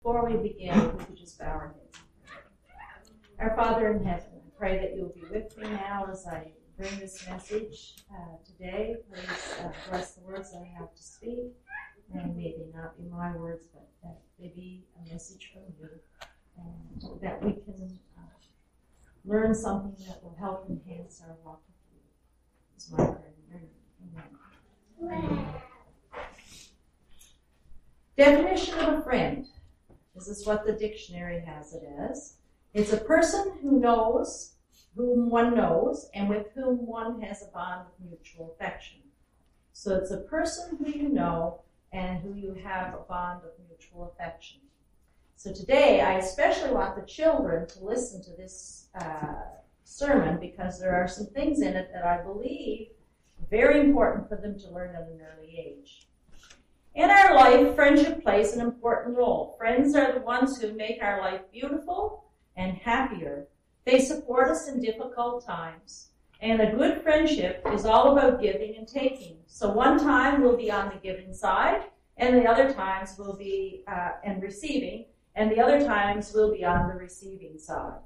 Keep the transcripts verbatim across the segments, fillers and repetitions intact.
Before we begin, we could just bow our heads. Our Father in heaven, I pray that you'll be with me now as I bring this message uh, today. Please uh, bless the words I have to speak, and may they not be my words, but that they be a message from you, and that we can uh, learn something that will help enhance our walk with you. It's my prayer in your name. Amen. Amen. Definition of a friend. This is what the dictionary has it as. It's a person who knows, whom one knows, and with whom one has a bond of mutual affection. So it's a person who you know and who you have a bond of mutual affection. So today, I especially want the children to listen to this uh, sermon because there are some things in it that I believe are very important for them to learn at an early age. In our life, friendship plays an important role. Friends are the ones who make our life beautiful and happier. They support us in difficult times. And a good friendship is all about giving and taking. So one time we'll be on the giving side, and the other times we'll be uh, and receiving, and the other times we'll be on the receiving side.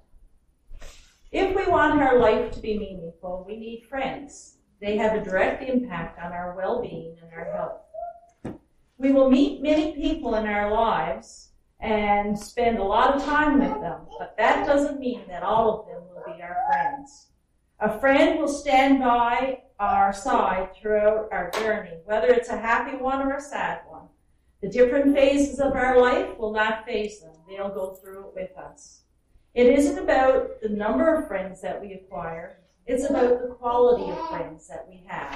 If we want our life to be meaningful, we need friends. They have a direct impact on our well-being and our health. We will meet many people in our lives and spend a lot of time with them, but that doesn't mean that all of them will be our friends. A friend will stand by our side throughout our journey, whether it's a happy one or a sad one. The different phases of our life will not faze them. They'll go through it with us. It isn't about the number of friends that we acquire. It's about the quality of friends that we have.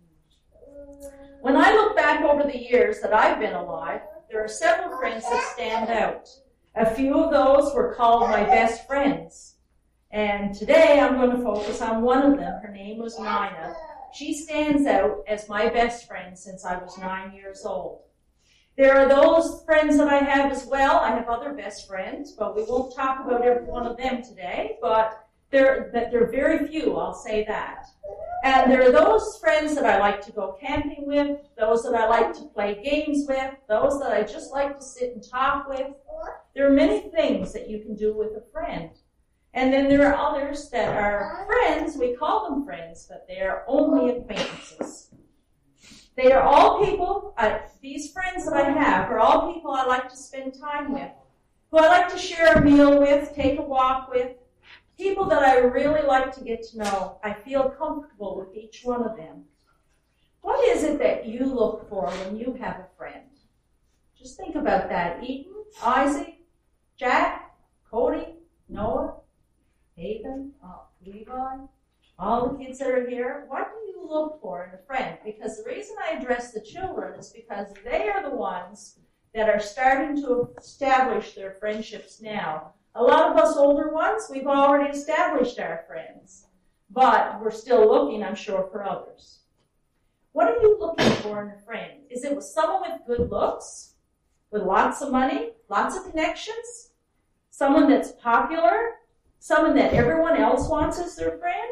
When I look back over the years that I've been alive, there are several friends that stand out. A few of those were called my best friends. And today I'm going to focus on one of them. Her name was Nina. She stands out as my best friend since I was nine years old. There are those friends that I have as well. I have other best friends, but we won't talk about every one of them today. But they're, they're very few, I'll say that. And there are those friends that I like to go camping with, those that I like to play games with, those that I just like to sit and talk with. There are many things that you can do with a friend. And then there are others that are friends, we call them friends, but they are only acquaintances. They are all people, uh, these friends that I have are all people I like to spend time with, who I like to share a meal with, take a walk with, people that I really like to get to know. I feel comfortable with each one of them. What is it that you look for when you have a friend? Just think about that. Eden, Isaac, Jack, Cody, Noah, Haven, uh, Levi, all the kids that are here. What do you look for in a friend? Because the reason I address the children is because they are the ones that are starting to establish their friendships now. A lot of us older ones, we've already established our friends, but we're still looking, I'm sure, for others. What are you looking for in a friend? Is it with someone with good looks, with lots of money, lots of connections, someone that's popular, someone that everyone else wants as their friend?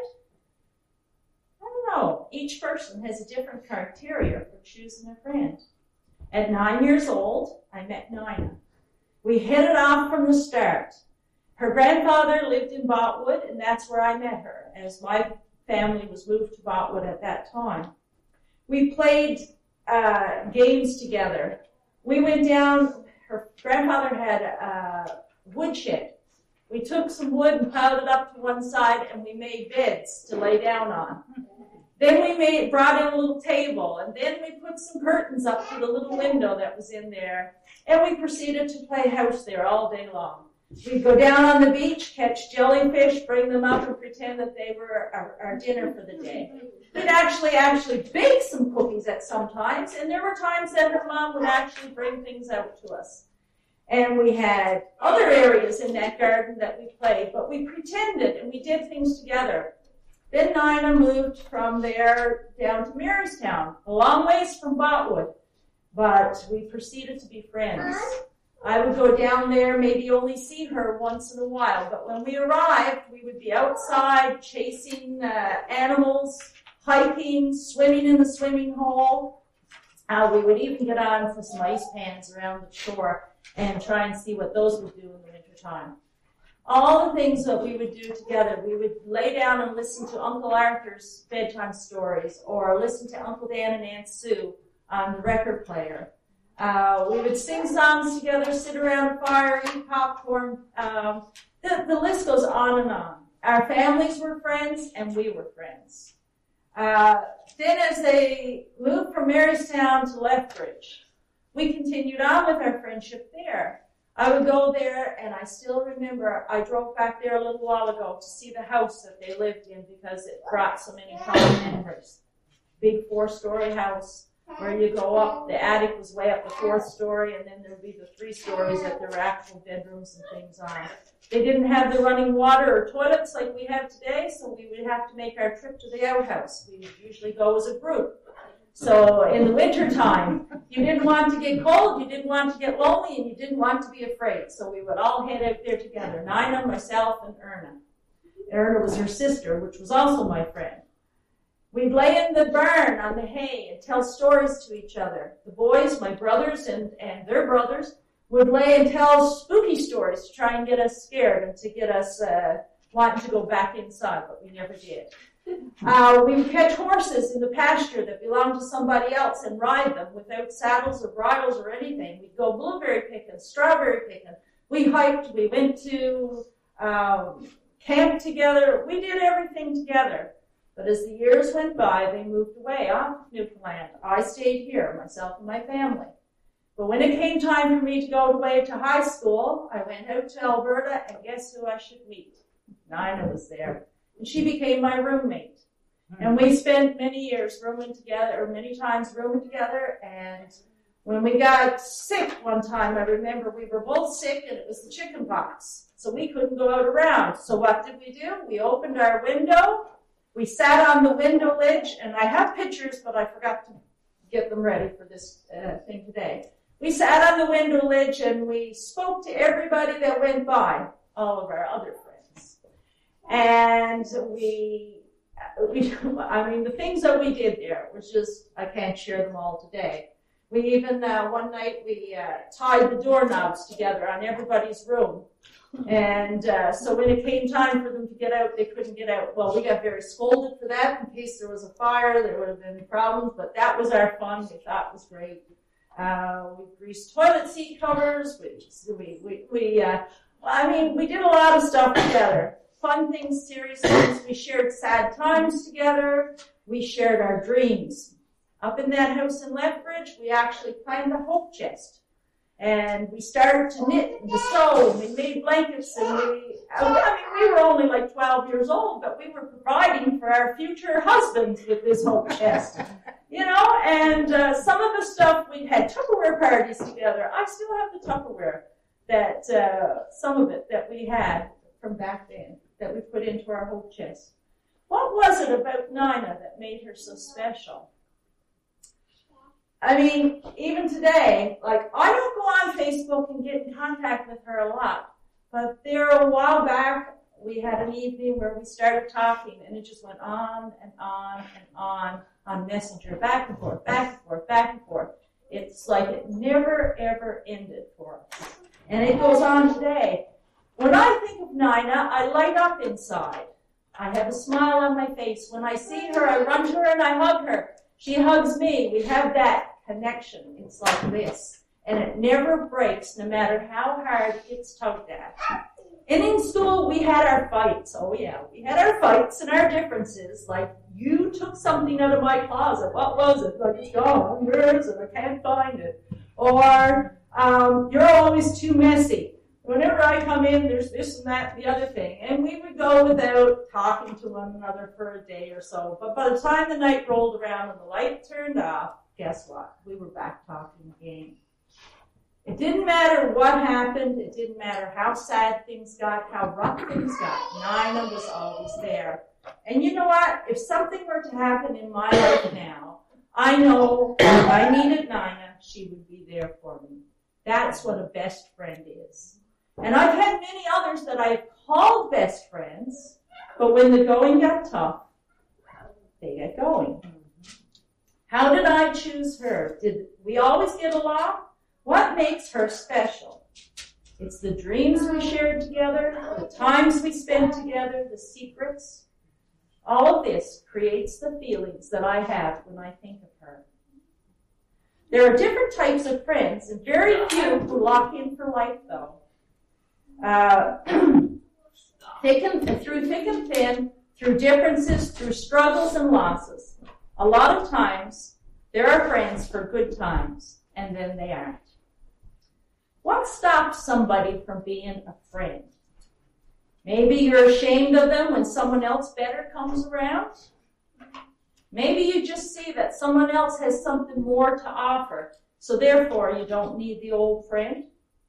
I don't know. Each person has a different criteria for choosing a friend. At nine years old, I met Nina. We hit it off from the start. Her grandfather lived in Botwood, and that's where I met her, as my family was moved to Botwood at that time. We played uh, games together. We went down, her grandfather had a woodshed. We took some wood and piled it up to one side, and we made beds to lay down on. Then we made, brought in a little table, and then we put some curtains up to the little window that was in there, and we proceeded to play house there all day long. We'd go down on the beach, catch jellyfish, bring them up, and pretend that they were our, our dinner for the day. We'd actually actually bake some cookies at some times, and there were times that her mom would actually bring things out to us. And we had other areas in that garden that we played, but we pretended and we did things together. Then Nina moved from there down to Marystown, a long ways from Botwood, but we proceeded to be friends. I would go down there, maybe only see her once in a while, but when we arrived, we would be outside chasing uh, animals, hiking, swimming in the swimming hole. Uh, we would even get on for some ice pans around the shore. and try and see what those would do in the wintertime. All the things that we would do together, we would lay down and listen to Uncle Arthur's bedtime stories, or listen to Uncle Dan and Aunt Sue on the record player. Uh, we would sing songs together, sit around a fire, eat popcorn. Um, the, the list goes on and on. Our families were friends, and we were friends. Uh, then as they moved from Marystown to Lethbridge, we continued on with our friendship there. I would go there, and I still remember I drove back there a little while ago to see the house that they lived in because it brought so many fond memories. Big four-story house where you go up. The attic was way up the fourth story, and then there would be the three stories that there were actual bedrooms and things on. They didn't have the running water or toilets like we have today, so we would have to make our trip to the outhouse. We would usually go as a group. So in the wintertime, you didn't want to get cold, you didn't want to get lonely, and you didn't want to be afraid. So we would all head out there together, Nina, myself, and Erna. Erna was her sister, which was also my friend. We'd lay in the barn on the hay and tell stories to each other. The boys, my brothers and, and their brothers, would lay and tell spooky stories to try and get us scared and to get us uh, wanting to go back inside, but we never did. Uh, we would catch horses in the pasture that belonged to somebody else and ride them without saddles or bridles or anything. We'd go blueberry picking, strawberry picking. We hiked. We went to um, camp together. We did everything together. But as the years went by, they moved away off Newfoundland. I stayed here, myself and my family. But when it came time for me to go away to high school, I went out to Alberta, and guess who I should meet? Nina was there. And she became my roommate. And we spent many years rooming together, or many times rooming together. And when we got sick one time, I remember we were both sick, and it was the chicken pox. So we couldn't go out around. So what did we do? We opened our window. We sat on the window ledge, and I have pictures, but I forgot to get them ready for this uh, thing today. We sat on the window ledge, and we spoke to everybody that went by, all of our other friends. And we, we, I mean, the things that we did there was just, I can't share them all today. We even, uh, one night, we uh, tied the doorknobs together on everybody's room. And uh, so when it came time for them to get out, they couldn't get out. Well, we got very scolded for that. In case there was a fire, there would have been problems. But that was our fun. We thought it was great. Uh, we greased toilet seat covers. We, we, we, we uh, I mean, we did a lot of stuff together. Fun things, serious things. We shared sad times together. We shared our dreams. Up in that house in Lethbridge, we actually planned a hope chest. And we started to knit and to sew, and we made blankets, and we, I mean, we were only like twelve years old, but we were providing for our future husbands with this hope chest, you know, and uh, some of the stuff, we had Tupperware parties together. I still have the Tupperware, that, uh, some of it that we had from back then, that we put into our hope chest. What was it about Nina that made her so special? I mean, even today, like, I don't go on Facebook and get in contact with her a lot. But there, a while back, we had an evening where we started talking, and it just went on and on and on on Messenger, back and forth, back and forth, back and forth. It's like it never, ever ended for us. And it goes on today. When I think of Nina, I light up inside. I have a smile on my face. When I see her, I run to her and I hug her. She hugs me. We have that connection. It's like this. And it never breaks, no matter how hard it gets tugged at. And in school, we had our fights. Oh, yeah. We had our fights and our differences. Like, you took something out of my closet. What was it? Like, it's gone. Where is it? I can't find it. Or, um, you're always too messy. Whenever I come in, there's this and that and the other thing. And we would go without talking to one another for a day or so. But by the time the night rolled around and the light turned off, guess what? We were back talking again. It didn't matter what happened. It didn't matter how sad things got, how rough things got. Nina was always there. And you know what? If something were to happen in my life now, I know if I needed Nina, she would be there for me. That's what a best friend is. And I've had many others that I've called best friends, but when the going got tough, they get going. How did I choose her? Did we always get along? What makes her special? It's the dreams we shared together, the times we spent together, the secrets. All of this creates the feelings that I have when I think of her. There are different types of friends, and very few who lock in for life, though. Uh, thick and, through thick and thin, through differences, through struggles and losses. A lot of times, there are friends for good times, and then they aren't. What stops somebody from being a friend? Maybe you're ashamed of them when someone else better comes around. Maybe you just see that someone else has something more to offer, so therefore you don't need the old friend.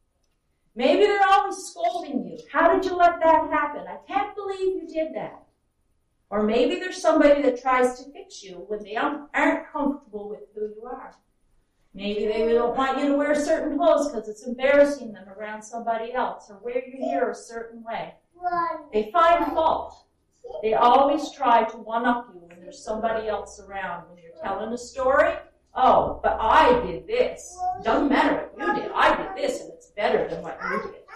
Maybe they're always scolding you. How did you let that happen? I can't believe you did that. Or maybe there's somebody that tries to fix you when they aren't comfortable with who you are. Maybe they don't want you to wear certain clothes because it's embarrassing them around somebody else, or wear your hair a certain way. They find fault. They always try to one-up you when there's somebody else around. When you're telling a story, oh, but I did this. Doesn't matter what you did. I did this, and it's better than what you did.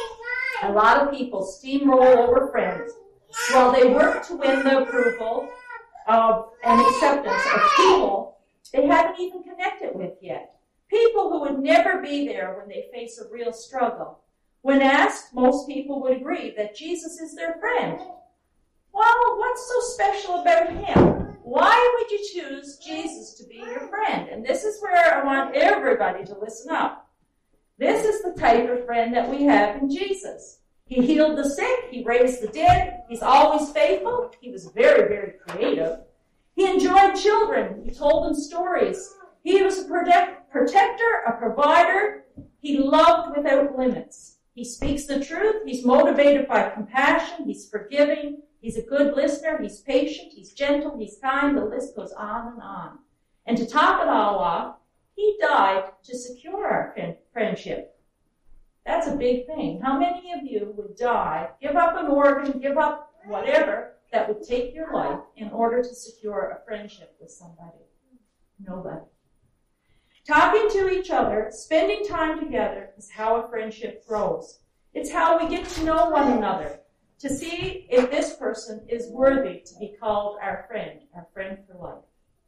A lot of people steamroll over friends while they work to win the approval of and acceptance of people they haven't even connected with yet. People who would never be there when they face a real struggle. When asked, most people would agree that Jesus is their friend. Well, what's so special about him? Why would you choose Jesus to be your friend? And this is where I want everybody to listen up. This is the type of friend that we have in Jesus. He healed the sick. He raised the dead. He's always faithful. He was very, very creative. He enjoyed children. He told them stories. He was a protect, protector, a provider. He loved without limits. He speaks the truth. He's motivated by compassion. He's forgiving. He's a good listener. He's patient. He's gentle. He's kind. The list goes on and on. And to top it all off, he died to secure our friendship. That's a big thing. How many of you would die, give up an organ, give up whatever that would take your life in order to secure a friendship with somebody? Nobody. Talking to each other, spending time together is how a friendship grows. It's how we get to know one another, to see if this person is worthy to be called our friend, our friend for life.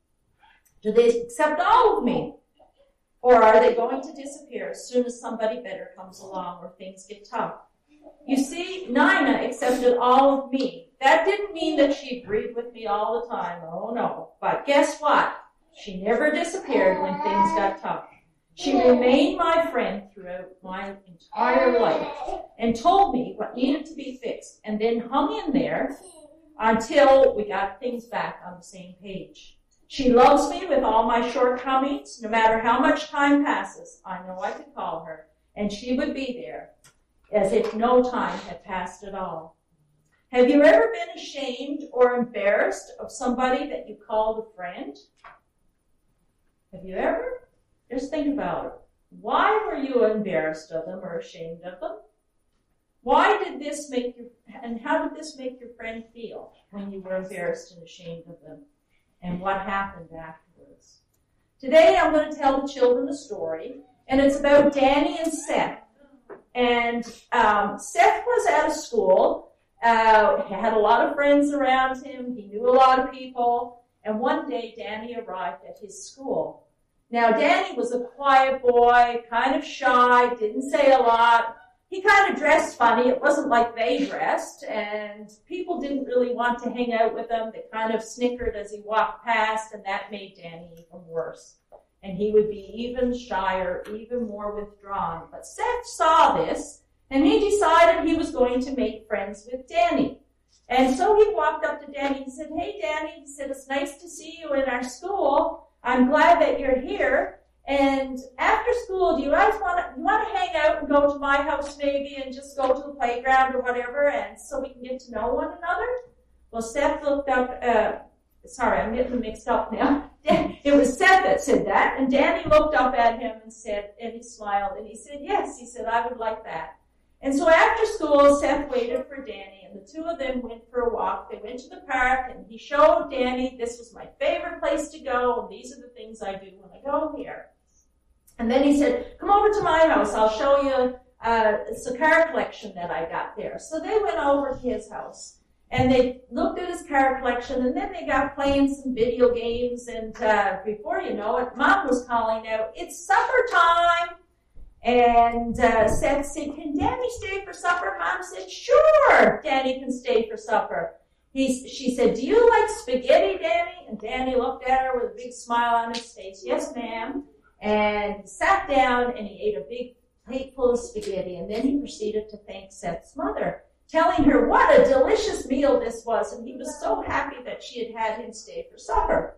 Do they accept all of me? Or are they going to disappear as soon as somebody better comes along or things get tough? You see, Nina accepted all of me. That didn't mean that she agreed with me all the time. Oh, no. But guess what? She never disappeared when things got tough. She remained my friend throughout my entire life and told me what needed to be fixed and then hung in there until we got things back on the same page. She loves me with all my shortcomings. No matter how much time passes, I know I could call her, and she would be there as if no time had passed at all. Have you ever been ashamed or embarrassed of somebody that you called a friend? Have you ever? Just think about it. Why were you embarrassed of them or ashamed of them? Why did this make you, and how did this make your friend feel when you were embarrassed and ashamed of them? And what happened afterwards? Today I'm going to tell the children a story, and it's about Danny and Seth. And um, Seth was at a school. Uh, he had a lot of friends around him. He knew a lot of people. And one day Danny arrived at his school. Now Danny was a quiet boy, kind of shy, didn't say a lot. He kind of dressed funny. It wasn't like they dressed, and people didn't really want to hang out with him. They kind of snickered as he walked past, and that made Danny even worse. And he would be even shyer, even more withdrawn. But Seth saw this, and he decided he was going to make friends with Danny. And so he walked up to Danny and said, "Hey, Danny," he said, "it's nice to see you in our school. I'm glad that you're here. And after school, do you guys want to you want to hang out and go to my house maybe and just go to the playground or whatever, and so we can get to know one another?" Well, Seth looked up. Uh, sorry, I'm getting mixed up now. It was Seth that said that, and Danny looked up at him and said, and he smiled, and he said, "Yes," he said, "I would like that." And so after school, Seth waited for Danny, and the two of them went for a walk. They went to the park, and he showed Danny, this was my favorite place to go, and these are the things I do when I go here. And then he said, come over to my house. I'll show you uh, it's a car collection that I got there. So they went over to his house. And they looked at his car collection, and then they got playing some video games. And uh, before you know it, Mom was calling out, it's supper time. And uh, Seth said, can Danny stay for supper? Mom said, sure, Danny can stay for supper. He, she said, do you like spaghetti, Danny? And Danny looked at her with a big smile on his face. Yes, ma'am. And he sat down, and he ate a big plate full of spaghetti. And then he proceeded to thank Seth's mother, telling her what a delicious meal this was, and he was so happy that she had had him stay for supper.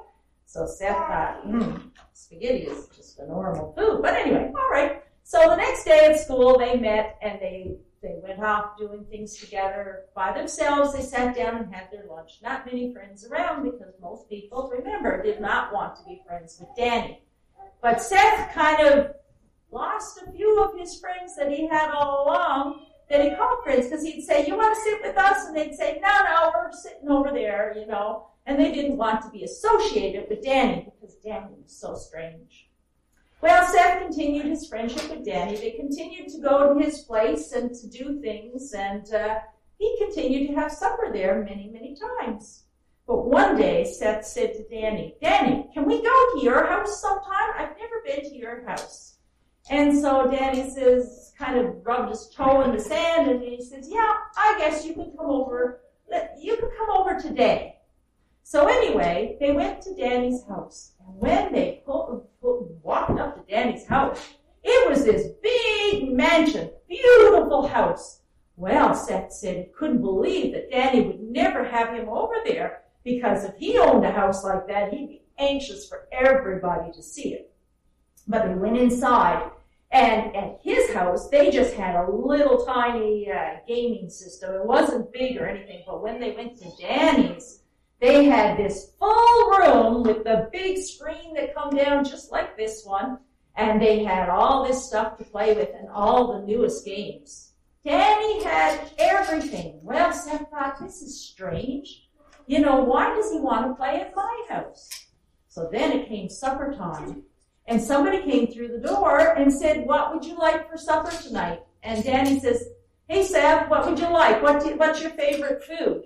So Seth thought, hmm, spaghetti is just a normal food. But anyway, all right. So the next day at school, they met, and they, they went off doing things together by themselves. They sat down and had their lunch. Not many friends around, because most people, remember, did not want to be friends with Danny. But Seth kind of lost a few of his friends that he had all along, that he called friends, because he'd say, you want to sit with us? And they'd say, no, no, we're sitting over there, you know. And they didn't want to be associated with Danny, because Danny was so strange. Well, Seth continued his friendship with Danny. They continued to go to his place and to do things, and uh, he continued to have supper there many, many times. But one day, Seth said to Danny, Danny, can we go to your house sometime? I've never been to your house. And so Danny says, kind of rubbed his toe in the sand, and he says, yeah, I guess you can come over, you can come over today. So anyway, they went to Danny's house, and when they pulled, pulled, walked up to Danny's house, it was this big mansion, beautiful house. Well, Seth said he couldn't believe that Danny would never have him over there, because if he owned a house like that, he'd be anxious for everybody to see it. But they went inside, and at his house, they just had a little tiny uh, gaming system. It wasn't big or anything, but when they went to Danny's, they had this full room with the big screen that come down just like this one, and they had all this stuff to play with and all the newest games. Danny had everything. Well, Seth thought, this is strange. You know, why does he want to play at my house? So then it came supper time. And somebody came through the door and said, what would you like for supper tonight? And Danny says, hey, Seth, what would you like? What do, what's your favorite food?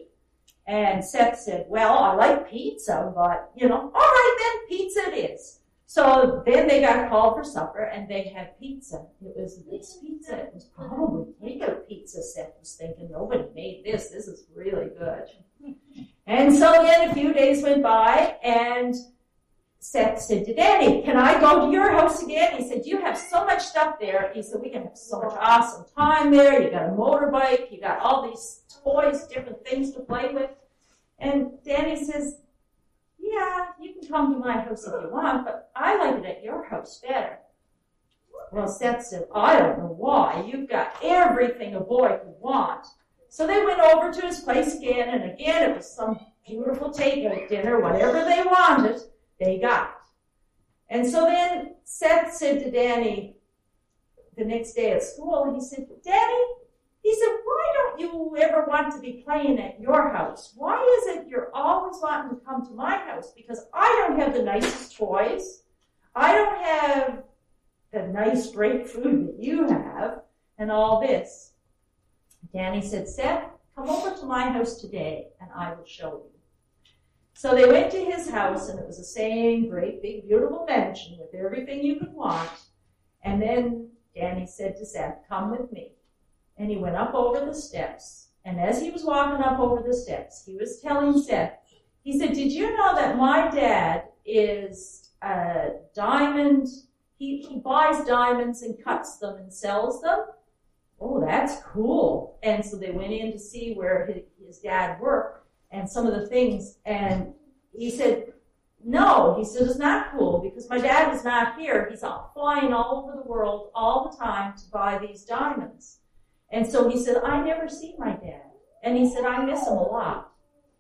And Seth said, well, I like pizza, but, you know, all right then, pizza it is. So then they got called for supper, and they had pizza. It was this pizza. It was probably takeout pizza, Seth was thinking. Nobody made this. This is really good. And so then a few days went by, and Seth said to Danny, can I go to your house again? He said, you have so much stuff there. He said, we can have so much awesome time there. You got a motorbike. You got all these toys, different things to play with. And Danny says, yeah, you can come to my house if you want, but I like it at your house better. Well, Seth said, I don't know why. You've got everything a boy could want. So they went over to his place again, and again it was some beautiful takeout dinner, whatever they wanted. They got it. And so then Seth said to Danny the next day at school, he said, Danny, he said, why don't you ever want to be playing at your house? Why is it you're always wanting to come to my house? Because I don't have the nicest toys. I don't have the nice, great food that you have and all this. Danny said, Seth, come over to my house today and I will show you. So they went to his house, and it was the same great, big, beautiful mansion with everything you could want. And then Danny said to Seth, come with me. And he went up over the steps. And as he was walking up over the steps, he was telling Seth, he said, did you know that my dad is a diamond, he, he buys diamonds and cuts them and sells them? Oh, that's cool. And so they went in to see where his, his dad worked. And some of the things, and he said, no, he said, it's not cool, because my dad is not here. He's out flying all over the world all the time to buy these diamonds. And so he said, I never see my dad. And he said, I miss him a lot.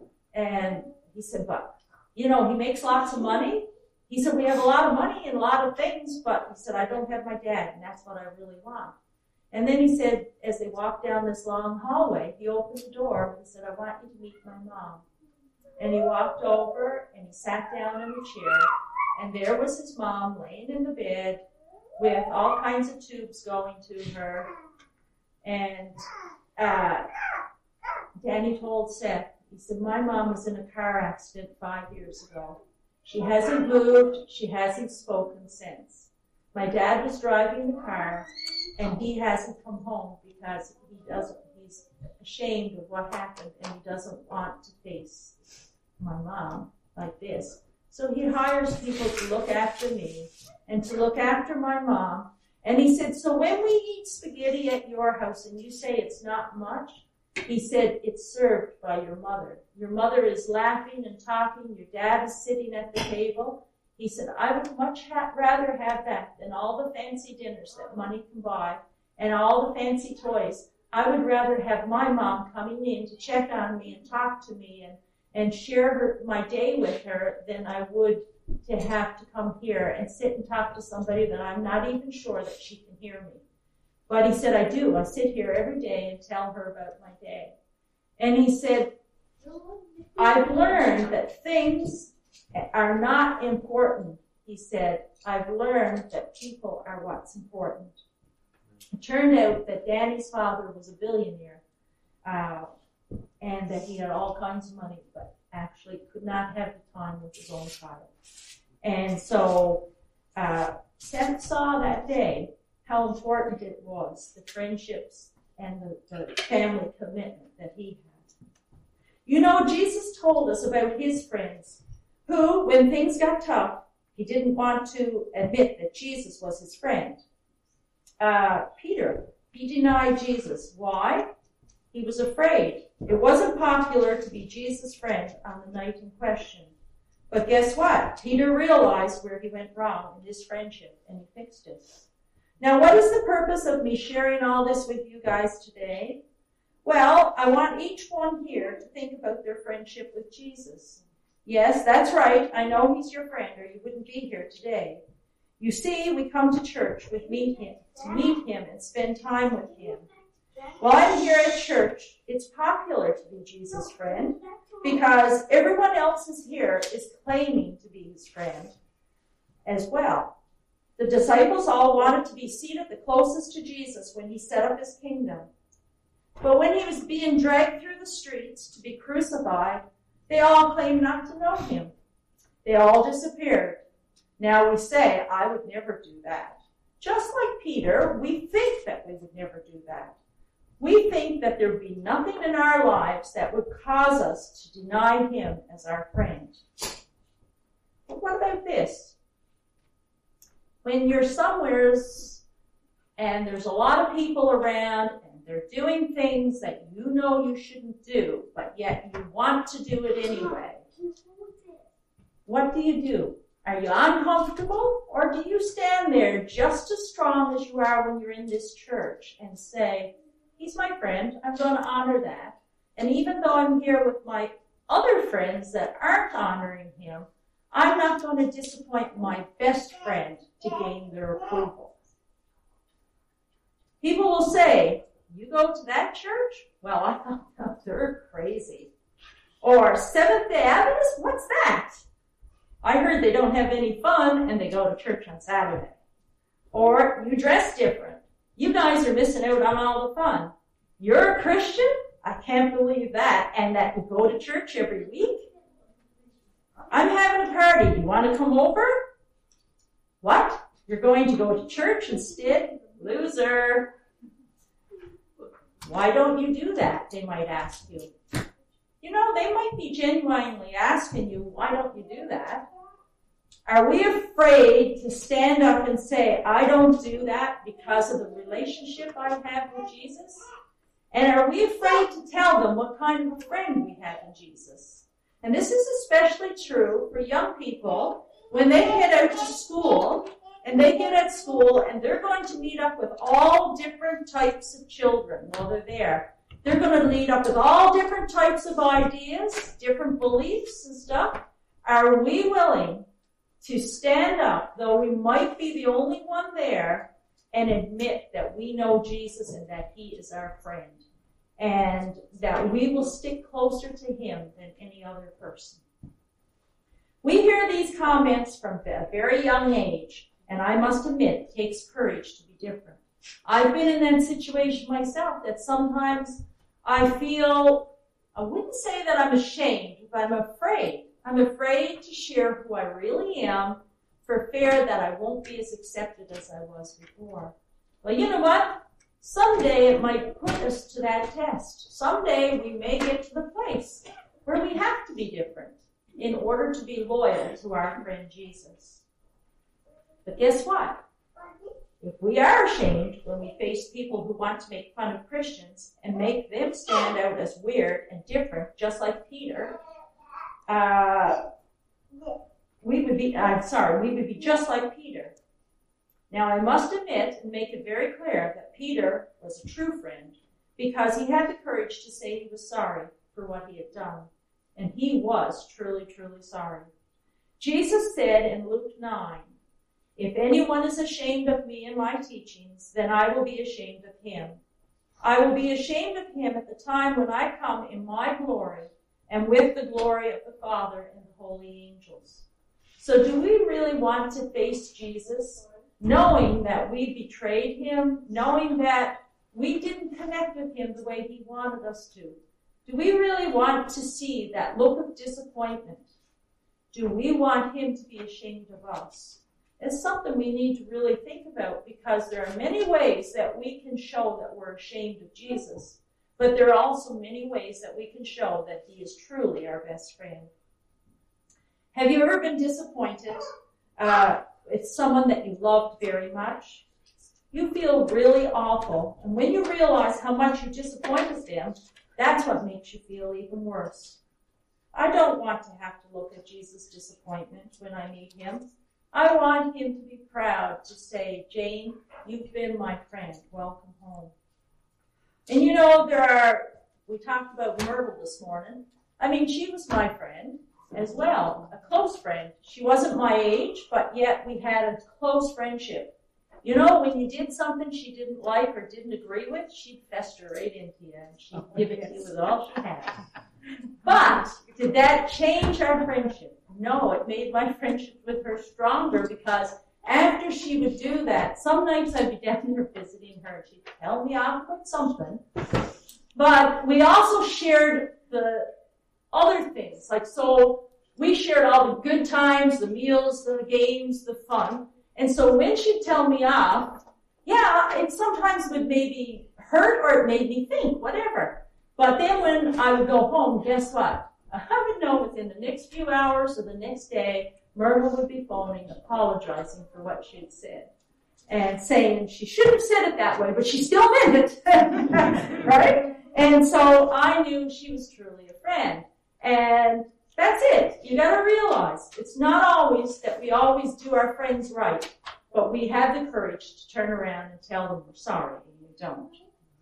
And he said, but, you know, he makes lots of money. He said, we have a lot of money and a lot of things, but he said, I don't have my dad, and that's what I really want. And then he said, as they walked down this long hallway, he opened the door and he said, I want you to meet my mom. And he walked over and he sat down in the chair, and there was his mom laying in the bed, with all kinds of tubes going to her. And uh, Danny told Seth, he said, my mom was in a car accident five years ago. She hasn't moved. She hasn't spoken since. My dad was driving the car, and he hasn't come home because he doesn't, he's ashamed of what happened, and he doesn't want to face my mom like this. So he hires people to look after me and to look after my mom. And he said, so when we eat spaghetti at your house and you say it's not much, he said, it's served by your mother. Your mother is laughing and talking. Your dad is sitting at the table. He said, I would much ha- rather have that than all the fancy dinners that money can buy and all the fancy toys. I would rather have my mom coming in to check on me and talk to me and and share her, my day with her than I would to have to come here and sit and talk to somebody that I'm not even sure that she can hear me. But he said, I do. I sit here every day and tell her about my day. And he said, I've learned that things are not important. He said, I've learned that people are what's important. It turned out that Danny's father was a billionaire. Uh, and that he had all kinds of money, but actually could not have the time with his own child. And so uh, Seth saw that day how important it was, the friendships and the, the family commitment that he had. You know, Jesus told us about his friends who, when things got tough, he didn't want to admit that Jesus was his friend. Uh, Peter, he denied Jesus. Why? He was afraid. It wasn't popular to be Jesus' friend on the night in question. But guess what? Peter realized where he went wrong in his friendship, and he fixed it. Now, what is the purpose of me sharing all this with you guys today? Well, I want each one here to think about their friendship with Jesus. Yes, that's right. I know he's your friend, or you wouldn't be here today. You see, we come to church with meet him, to meet him and spend time with him. While I'm here at church, it's popular to be Jesus' friend because everyone else is here is claiming to be his friend as well. The disciples all wanted to be seated the closest to Jesus when he set up his kingdom. But when he was being dragged through the streets to be crucified, they all claimed not to know him. They all disappeared. Now we say, I would never do that. Just like Peter, we think that we would never do that. We think that there would be nothing in our lives that would cause us to deny him as our friend. But what about this? When you're somewheres and there's a lot of people around and they're doing things that you know you shouldn't do, but yet you want to do it anyway, what do you do? Are you uncomfortable, or do you stand there just as strong as you are when you're in this church and say, he's my friend, I'm going to honor that. And even though I'm here with my other friends that aren't honoring him, I'm not going to disappoint my best friend to gain their approval. People will say, you go to that church? Well, I thought they're crazy. Or Seventh-day Adventist? What's that? I heard they don't have any fun and they go to church on Saturday. Or you dress different. You guys are missing out on all the fun. You're a Christian? I can't believe that. And that you go to church every week? I'm having a party. You want to come over? What? You're going to go to church instead? Loser. Why don't you do that? They might ask you. You know, they might be genuinely asking you, why don't you do that? Are we afraid to stand up and say, I don't do that because of the relationship I have with Jesus? And are we afraid to tell them what kind of a friend we have in Jesus? And this is especially true for young people when they head out to school and they get at school and they're going to meet up with all different types of children while they're there. They're going to meet up with all different types of ideas, different beliefs and stuff. Are we willing to stand up, though we might be the only one there, and admit that we know Jesus and that he is our friend, and that we will stick closer to him than any other person? We hear these comments from a very young age, And I must admit, it takes courage to be different. I've been in that situation myself that sometimes I feel, I wouldn't say that I'm ashamed, but I'm afraid. I'm afraid to share who I really am for fear that I won't be as accepted as I was before. Well, you know what? Someday it might put us to that test. Someday we may get to the place where we have to be different in order to be loyal to our friend Jesus. But guess what? If we are ashamed when we face people who want to make fun of Christians and make them stand out as weird and different, just like Peter, uh, we would be, I'm sorry, we would be just like Peter. Now, I must admit and make it very clear that Peter was a true friend because he had the courage to say he was sorry for what he had done. And he was truly, truly sorry. Jesus said in Luke nine, "If anyone is ashamed of me and my teachings, then I will be ashamed of him. I will be ashamed of him at the time when I come in my glory and with the glory of the Father and the holy angels." So do we really want to face Jesus, knowing that we betrayed him, knowing that we didn't connect with him the way he wanted us to? Do we really want to see that look of disappointment? Do we want him to be ashamed of us? It's something we need to really think about because there are many ways that we can show that we're ashamed of Jesus, but there are also many ways that we can show that he is truly our best friend. Have you ever been disappointed uh, with someone that you loved very much? You feel really awful, and when you realize how much you disappointed them, that's what makes you feel even worse. I don't want to have to look at Jesus' disappointment when I meet him. I want him to be proud to say, "Jane, you've been my friend. Welcome home." And you know, there are, we talked about Myrtle this morning. I mean, she was my friend as well, a close friend. She wasn't my age, but yet we had a close friendship. You know, when you did something she didn't like or didn't agree with, she'd fester right into you and she'd give it to you with all she had. But did that change our friendship? No, it made my friendship with her stronger because after she would do that, some nights I'd be down there visiting her and she'd tell me off with something. But we also shared the other things. Like, so we shared all the good times, the meals, the games, the fun. And so when she'd tell me off, yeah, it sometimes would maybe hurt or it made me think, whatever. But then when I would go home, guess what? I would know within the next few hours or the next day, Myrtle would be phoning, apologizing for what she had said. And saying she shouldn't have said it that way, but she still meant it. Right? And so I knew she was truly a friend. And that's it. You got to realize it's not always that we always do our friends right, but we have the courage to turn around and tell them we're sorry and we don't.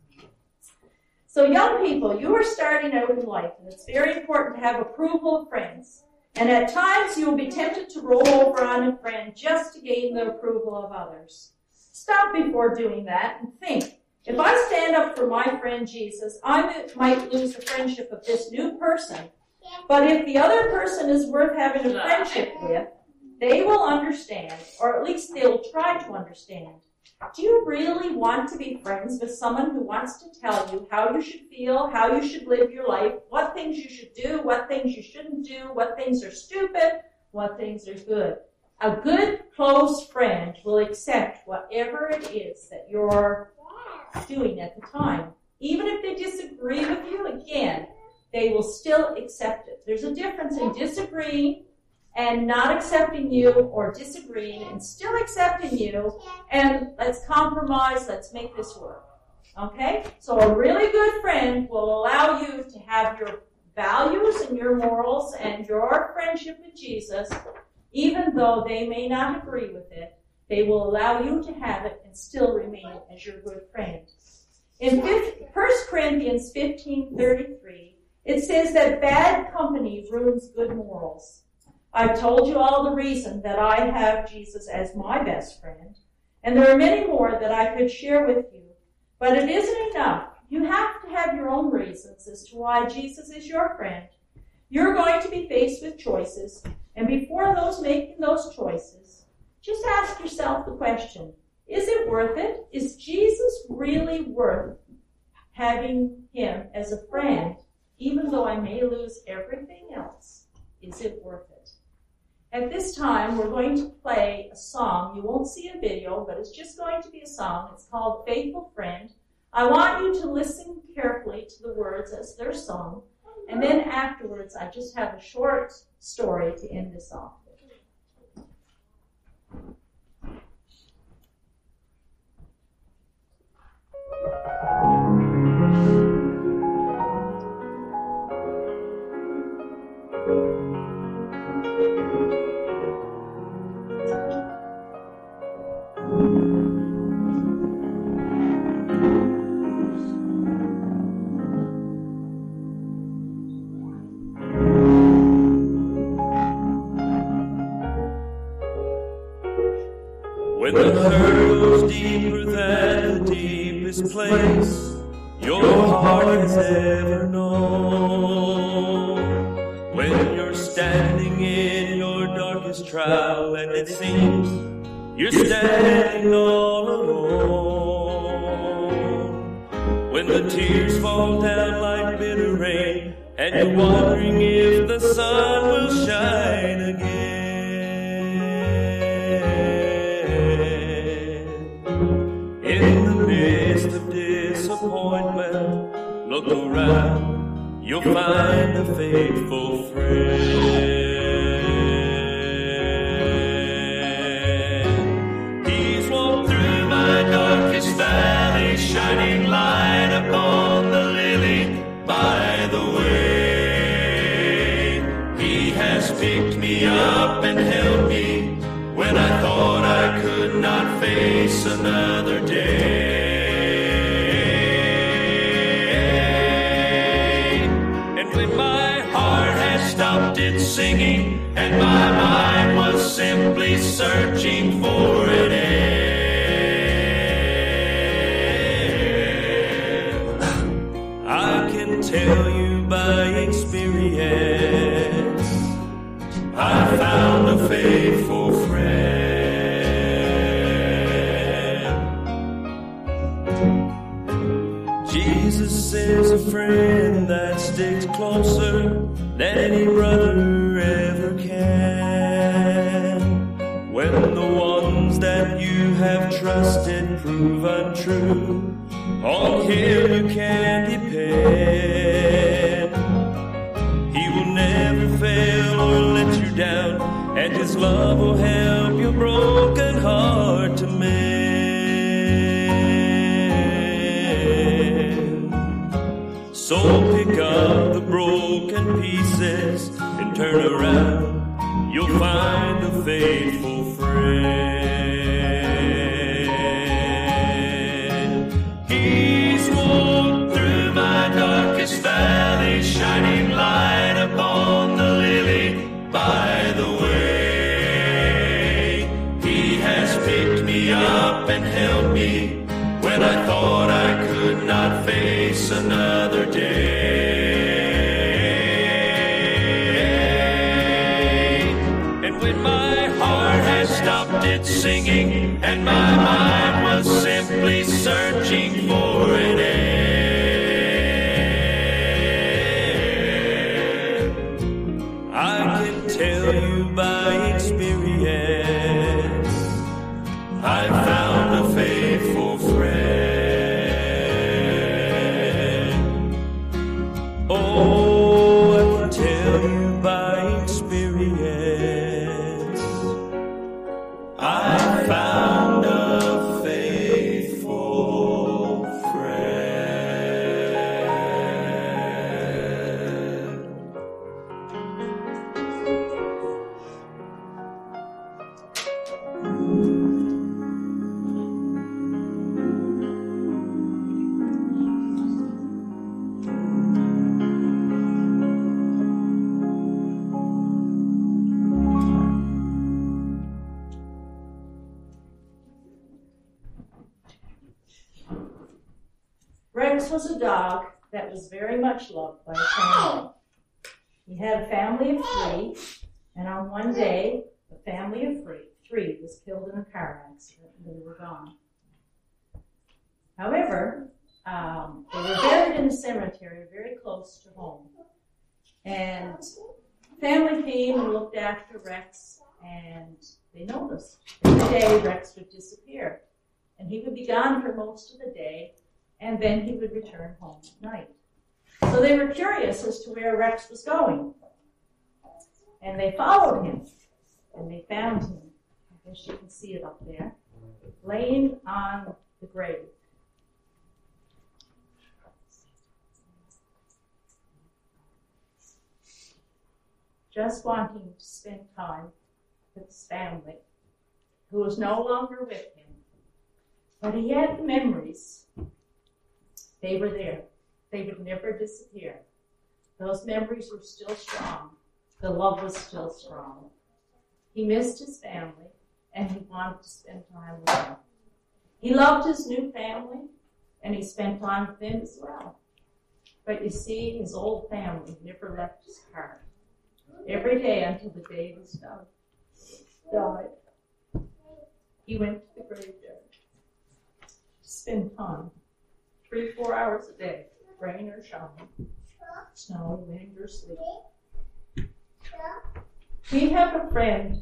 So young people, you are starting out in life, and it's very important to have approval of friends. And at times you will be tempted to roll over on a friend just to gain the approval of others. Stop before doing that and think, if I stand up for my friend Jesus, I might lose the friendship of this new person. But if the other person is worth having a friendship with, they will understand, or at least they'll try to understand. Do you really want to be friends with someone who wants to tell you how you should feel, how you should live your life, what things you should do, what things you shouldn't do, what things are stupid, what things are good? A good, close friend will accept whatever it is that you're doing at the time. Even if they disagree with you, again, they will still accept it. There's a difference in disagreeing and not accepting you, or disagreeing and still accepting you, and let's compromise, let's make this work. Okay? So a really good friend will allow you to have your values and your morals and your friendship with Jesus, even though they may not agree with it. They will allow you to have it and still remain as your good friend. In First Corinthians fifteen thirty-three, it says that bad company ruins good morals. I've told you all the reason that I have Jesus as my best friend, and there are many more that I could share with you, but it isn't enough. You have to have your own reasons as to why Jesus is your friend. You're going to be faced with choices, and before those making those choices, just ask yourself the question, is it worth it? Is Jesus really worth having him as a friend, even though I may lose everything else? Is it worth it? At this time, we're going to play a song. You won't see a video, but it's just going to be a song. It's called Faithful Friend. I want you to listen carefully to the words as they're sung, and then afterwards, I just have a short story to end this off with. When the hurt goes deeper than the deepest place your heart has ever known, when you're standing in your darkest trial and it seems you're standing all alone, when the tears fall down like bitter rain and you're wondering if the sun will shine again. In the midst of disappointment, look around, you'll find a faithful friend. He's walked through my darkest valley, shining light upon the lily by the way. He has picked me up and held me when I thought I could not face another day. And when my heart has stopped its singing and my mind was simply searching for an end, I can tell you by experience, I found a faithful friend. Jesus is a friend that sticks closer than any brother ever can. When the ones that you have trusted prove untrue, on him you can depend. He will never fail or let you down, and his love will help your broken heart to mend. So pick up the broken pieces and turn around, you'll find a faithful friend. He's walked through my darkest valley, shining light upon the lily by the way. He has picked me up and held me when I thought I could not face another day. And when my heart has stopped its singing and my mind was simply searching for an end, I can tell you by experience, I found a faithful friend. Oh, I can tell you by experience, I found a faithful friend. Rex was a dog that was very much loved by his family. He had a family of three, and on one day, the family of three, three was killed in a car accident and they were gone. However, um, they were buried in a cemetery very close to home. And family came and looked after Rex, and they noticed every day Rex would disappear. And he would be gone for most of the day, and then he would return home at night. So they were curious as to where Rex was going. And they followed him, and they found him. I guess you can see it up there, laying on the grave. Just wanting to spend time with his family, who was no longer with him. But he had memories. They were there. They would never disappear. Those memories were still strong. The love was still strong. He missed his family, and he wanted to spend time with them. He loved his new family, and he spent time with them as well. But you see, his old family never left his heart. Every day until the day was done, died, he went to the graveyard to spend time, three, four hours a day, rain or shine, snow, wind or sleet. We have a friend,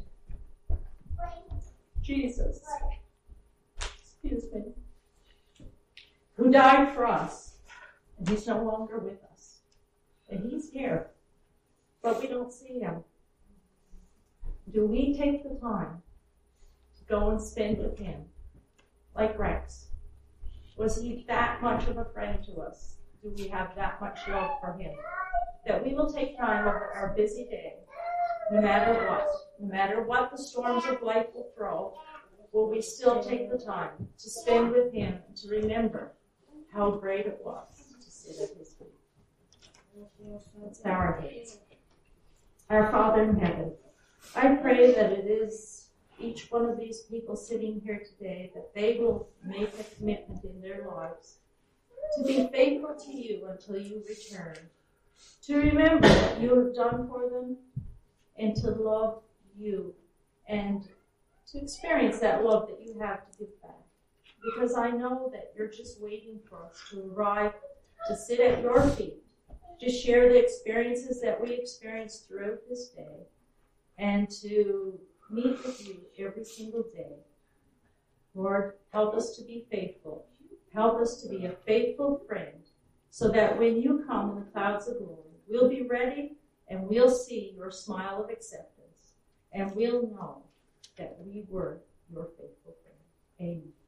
Jesus, excuse me, who died for us, and he's no longer with us, and he's here. But we don't see him. Do we take the time to go and spend with him? Like Rex. Was he that much of a friend to us? Do we have that much love for him? That we will take time of our busy day, no matter what, no matter what the storms of life will throw, will we still take the time to spend with him and to remember how great it was to sit at his feet. Let's bow our heads. Our Father in heaven, I pray that it is each one of these people sitting here today that they will make a commitment in their lives to be faithful to you until you return, to remember what you have done for them, and to love you, and to experience that love that you have to give back. Because I know that you're just waiting for us to arrive, to sit at your feet, to share the experiences that we experience throughout this day, and to meet with you every single day. Lord, help us to be faithful. Help us to be a faithful friend, so that when you come in the clouds of glory, we'll be ready and we'll see your smile of acceptance, and we'll know that we were your faithful friend. Amen.